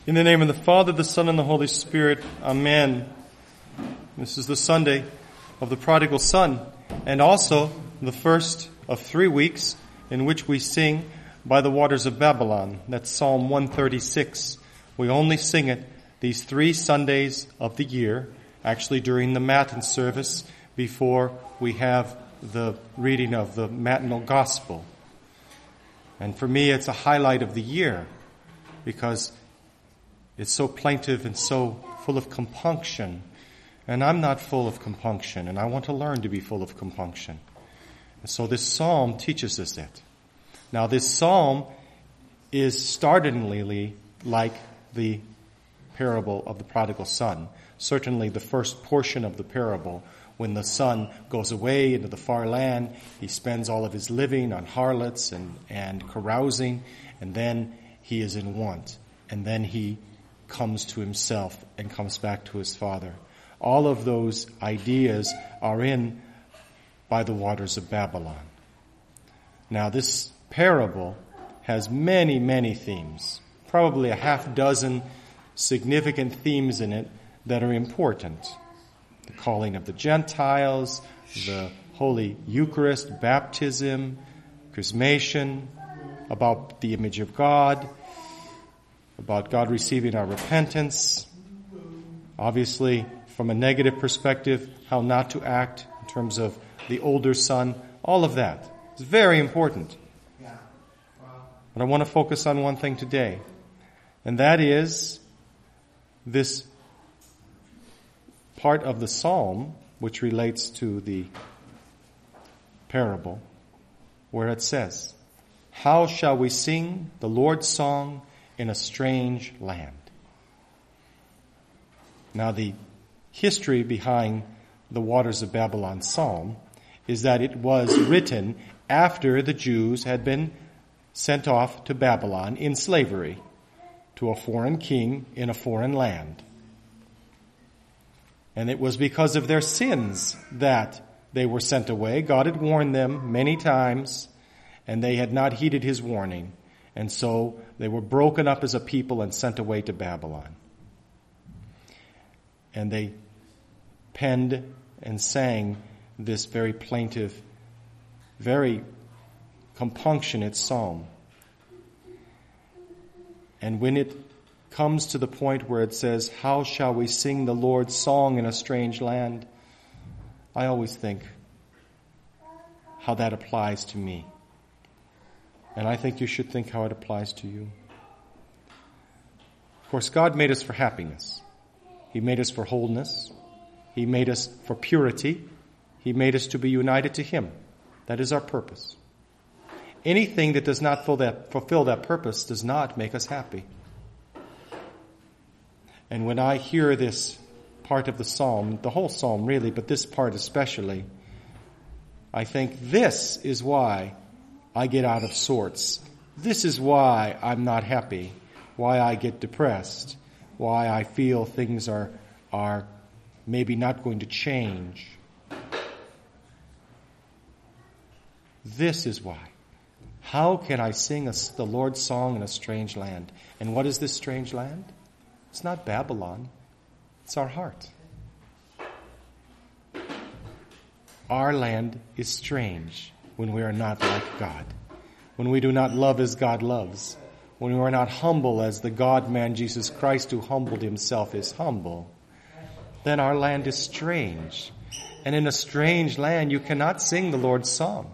In the name of the Father, the Son, and the Holy Spirit. Amen. This is the Sunday of the Prodigal Son, and also the first of 3 weeks in which we sing By the Waters of Babylon. That's Psalm 136. We only sing it these 3 Sundays of the year, actually during the Matin service, before we have the reading of the matinal gospel. And for me, it's a highlight of the year because it's so plaintive and so full of compunction. And I'm not full of compunction, and I want to learn to be full of compunction. And so this psalm teaches us that. Now, this psalm is startlingly like the parable of the prodigal son. Certainly the first portion of the parable, when the son goes away into the far land, he spends all of his living on harlots and carousing, and then he is in want. And then he comes to himself and comes back to his father. All of those ideas are in By the Waters of Babylon. Now, this parable has many, many themes, probably a half dozen significant themes in it that are important. The calling of the Gentiles, the Holy Eucharist, baptism, chrismation, about the image of God, about God receiving our repentance. Obviously, from a negative perspective, how not to act in terms of the older son. All of that is very important. But I want to focus on one thing today, and that is this part of the psalm which relates to the parable, where it says, "How shall we sing the Lord's song in a strange land?" Now, the history behind the Waters of Babylon psalm is that it was written after the Jews had been sent off to Babylon in slavery to a foreign king in a foreign land. And it was because of their sins that they were sent away. God had warned them many times, and they had not heeded his warning. And so they were broken up as a people and sent away to Babylon. And they penned and sang this very plaintive, very compunctionate psalm. And when it comes to the point where it says, "How shall we sing the Lord's song in a strange land?" I always think how that applies to me. And I think you should think how it applies to you. Of course, God made us for happiness. He made us for wholeness. He made us for purity. He made us to be united to Him. That is our purpose. Anything that does not fulfill that purpose does not make us happy. And when I hear this part of the psalm, the whole psalm really, but this part especially, I think this is why I get out of sorts. This is why I'm not happy, why I get depressed, why I feel things are maybe not going to change. This is why. How can I sing the Lord's song in a strange land? And what is this strange land? It's not Babylon. It's our heart. Our land is strange when we are not like God, when we do not love as God loves, when we are not humble as the God-man Jesus Christ who humbled himself is humble. Then our land is strange. And in a strange land, you cannot sing the Lord's song.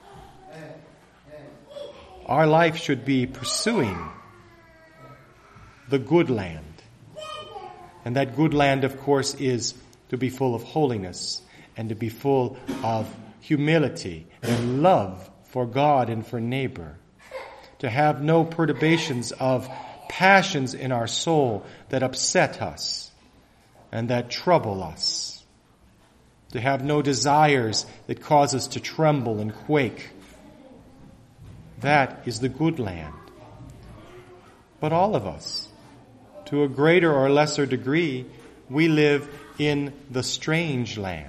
Our life should be pursuing the good land. And that good land, of course, is to be full of holiness and to be full of humility and love for God and for neighbor. To have no perturbations of passions in our soul that upset us and that trouble us. To have no desires that cause us to tremble and quake. That is the good land. But all of us, to a greater or lesser degree, we live in the strange land.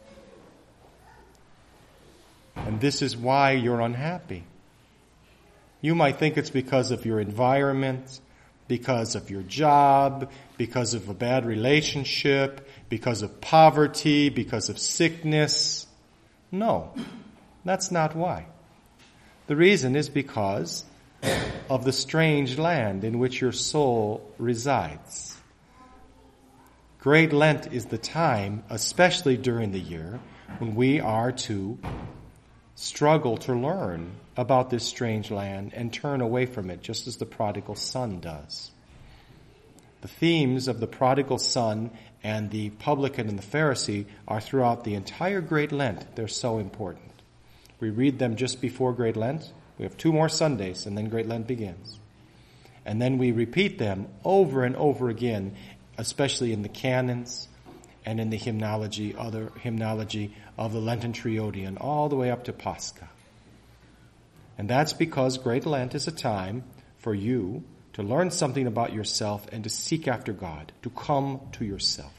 And this is why you're unhappy. You might think it's because of your environment, because of your job, because of a bad relationship, because of poverty, because of sickness. No, that's not why. The reason is because of the strange land in which your soul resides. Great Lent is the time, especially during the year, when we are to struggle to learn about this strange land and turn away from it, just as the prodigal son does. The themes of the prodigal son and the publican and the Pharisee are throughout the entire Great Lent. They're so important. We read them just before Great Lent. We have 2 more Sundays, and then Great Lent begins. And then we repeat them over and over again, especially in the canons and in the hymnology, other hymnology of the Lenten Triodion, all the way up to Pascha. And that's because Great Lent is a time for you to learn something about yourself and to seek after God, to come to yourself.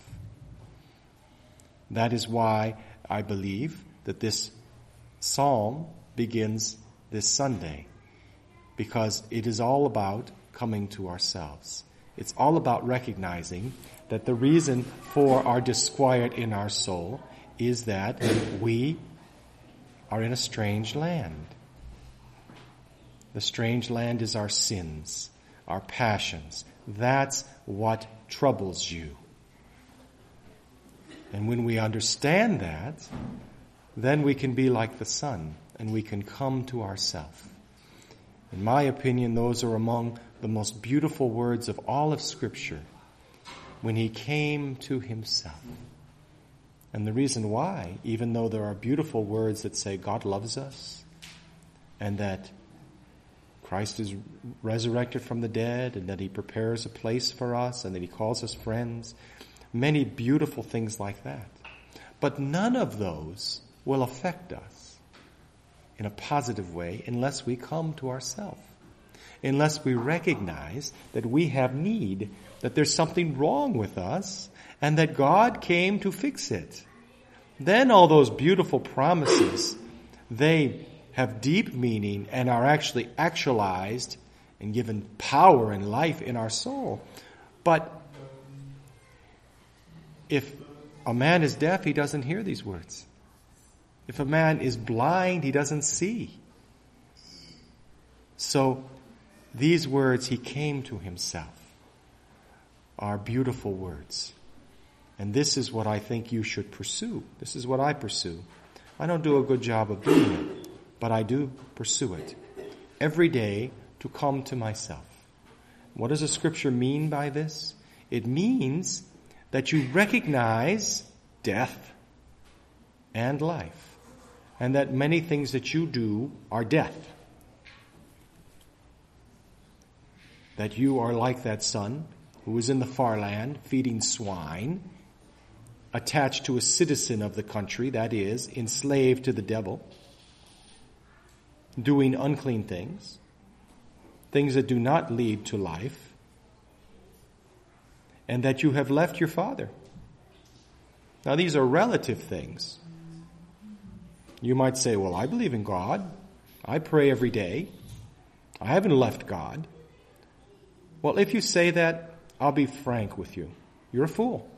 That is why I believe that this psalm begins this Sunday, because it is all about coming to ourselves. It's all about recognizing that the reason for our disquiet in our soul is that we are in a strange land. The strange land is our sins, our passions. That's what troubles you. And when we understand that, then we can be like the Son, and we can come to ourselves. In my opinion, those are among the most beautiful words of all of Scripture, when he came to himself. And the reason why, even though there are beautiful words that say God loves us, and that Christ is resurrected from the dead, and that he prepares a place for us, and that he calls us friends, many beautiful things like that. But none of those will affect us in a positive way unless we come to ourselves, unless we recognize that we have need, that there's something wrong with us, and that God came to fix it. Then all those beautiful promises, they have deep meaning and are actually actualized and given power and life in our soul. But if a man is deaf, he doesn't hear these words. If a man is blind, he doesn't see. So these words, he came to himself, are beautiful words. And this is what I think you should pursue. This is what I pursue. I don't do a good job of doing it, but I do pursue it every day, to come to myself. What does the Scripture mean by this? It means that you recognize death and life, and that many things that you do are death. That you are like that son who was in the far land feeding swine, attached to a citizen of the country, that is, enslaved to the devil, doing unclean things, things that do not lead to life, and that you have left your father. Now, these are relative things. You might say, well, I believe in God. I pray every day. I haven't left God. Well, if you say that, I'll be frank with you. You're a fool.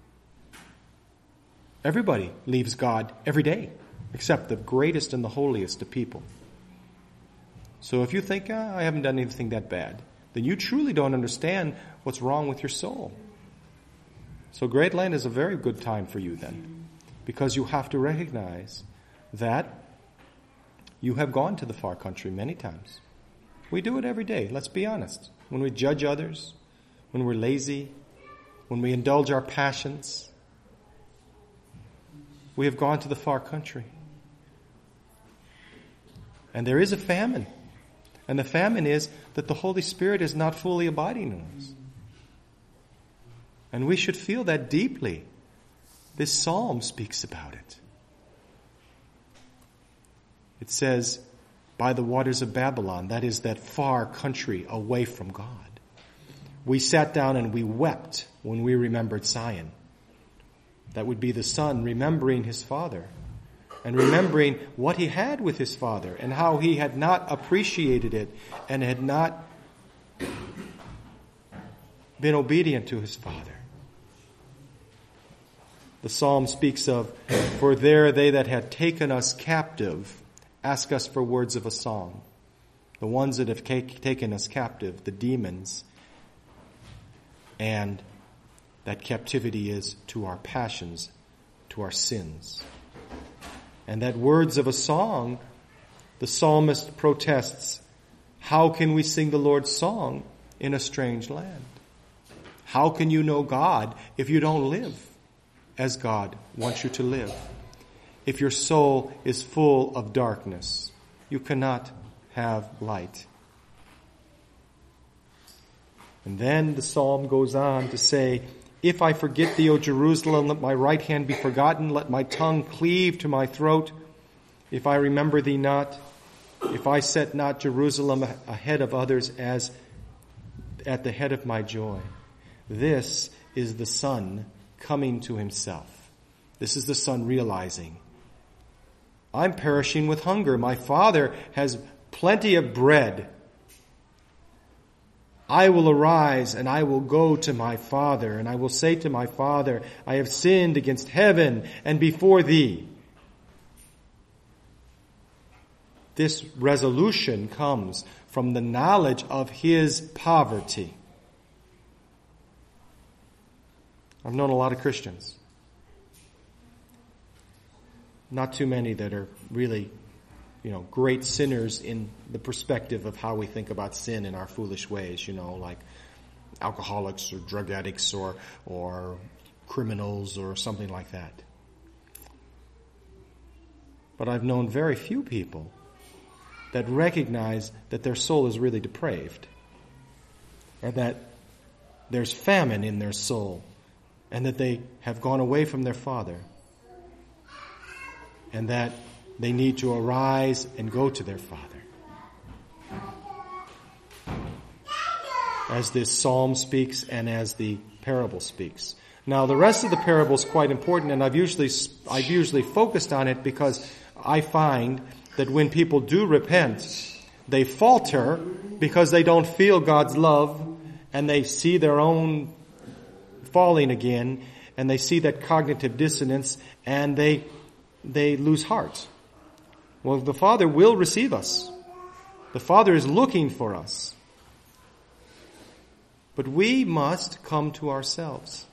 Everybody leaves God every day, except the greatest and the holiest of people. So if you think, I haven't done anything that bad, then you truly don't understand what's wrong with your soul. So Great Lent is a very good time for you then, because you have to recognize that you have gone to the far country many times. We do it every day, let's be honest. When we judge others, when we're lazy, when we indulge our passions, we have gone to the far country. And there is a famine. And the famine is that the Holy Spirit is not fully abiding in us. And we should feel that deeply. This psalm speaks about it. It says, by the waters of Babylon, that is that far country away from God. We sat down and we wept when we remembered Zion. That would be the son remembering his father and remembering what he had with his father and how he had not appreciated it and had not been obedient to his Father. The psalm speaks of, "For there they that had taken us captive ask us for words of a song." The ones that have taken us captive, the demons, and that captivity is to our passions, to our sins. And that words of a song, the psalmist protests, how can we sing the Lord's song in a strange land? How can you know God if you don't live as God wants you to live? If your soul is full of darkness, you cannot have light. And then the psalm goes on to say, "If I forget thee, O Jerusalem, let my right hand be forgotten, let my tongue cleave to my throat. If I remember thee not, if I set not Jerusalem ahead of others as at the head of my joy." This is the Son coming to himself. This is the Son realizing, I'm perishing with hunger. My Father has plenty of bread. I will arise and I will go to my Father, and I will say to my Father, I have sinned against heaven and before thee. This resolution comes from the knowledge of his poverty. I've known a lot of Christians. Not too many that are really, great sinners in the perspective of how we think about sin in our foolish ways, like alcoholics or drug addicts or criminals or something like that. But I've known very few people that recognize that their soul is really depraved, and that there's famine in their soul, and that they have gone away from their Father, and that they need to arise and go to their Father. As this psalm speaks and as the parable speaks. Now, the rest of the parable is quite important, and I've usually focused on it because I find that when people do repent, they falter because they don't feel God's love, and they see their own falling again, and they see that cognitive dissonance, and they lose heart. Well, the Father will receive us. The Father is looking for us. But we must come to ourselves.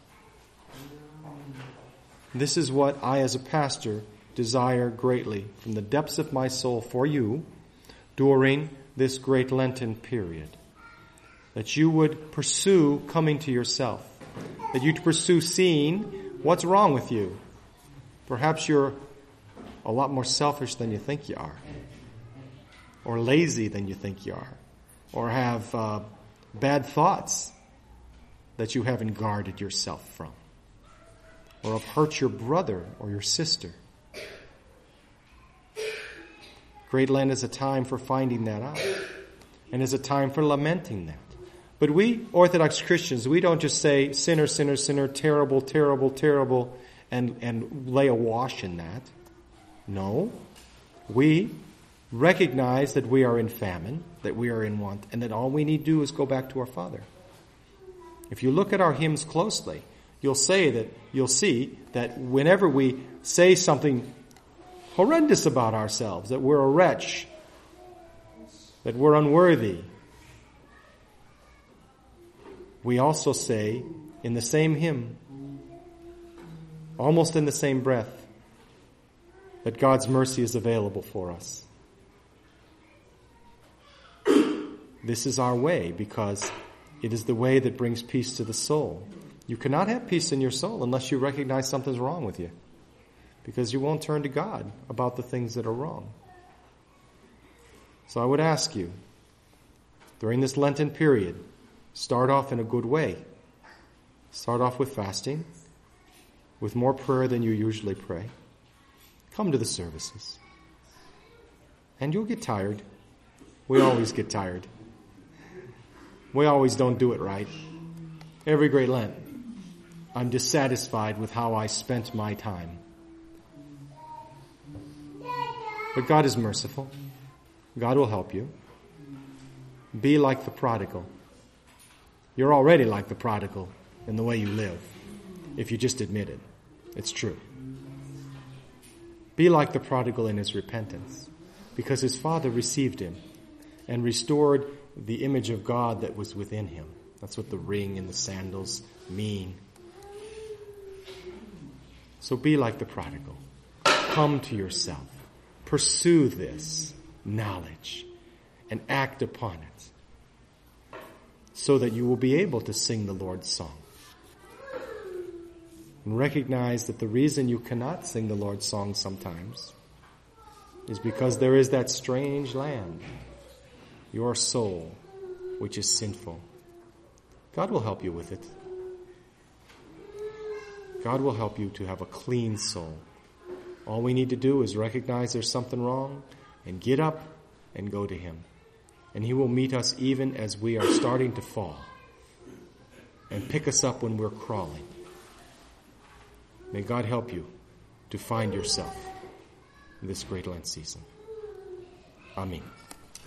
This is what I, as a pastor, desire greatly from the depths of my soul for you during this great Lenten period. That you would pursue coming to yourself. That you pursue seeing what's wrong with you. Perhaps you're a lot more selfish than you think you are, or lazy than you think you are, or have bad thoughts that you haven't guarded yourself from, or have hurt your brother or your sister. Great Lent is a time for finding that out, and is a time for lamenting that. But we Orthodox Christians, we don't just say, sinner, sinner, sinner, terrible, terrible, terrible, and lay awash in that. No, we recognize that we are in famine, that we are in want, and that all we need to do is go back to our Father. If you look at our hymns closely, you'll see that whenever we say something horrendous about ourselves, that we're a wretch, that we're unworthy, we also say in the same hymn, almost in the same breath, that God's mercy is available for us. This is our way because it is the way that brings peace to the soul. You cannot have peace in your soul unless you recognize something's wrong with you, because you won't turn to God about the things that are wrong. So I would ask you, during this Lenten period, start off in a good way. Start off with fasting, with more prayer than you usually pray. Come to the services. And you'll get tired. We always get tired. We always don't do it right. Every great Lent, I'm dissatisfied with how I spent my time. But God is merciful. God will help you. Be like the prodigal. You're already like the prodigal in the way you live, if you just admit it. It's true. Be like the prodigal in his repentance, because his father received him and restored the image of God that was within him. That's what the ring and the sandals mean. So be like the prodigal. Come to yourself. Pursue this knowledge and act upon it so that you will be able to sing the Lord's song. And recognize that the reason you cannot sing the Lord's song sometimes is because there is that strange land, your soul, which is sinful. God will help you with it. God will help you to have a clean soul. All we need to do is recognize there's something wrong and get up and go to Him. And He will meet us even as we are starting to fall and pick us up when we're crawling. May God help you to find yourself in this great Lent season. Amen.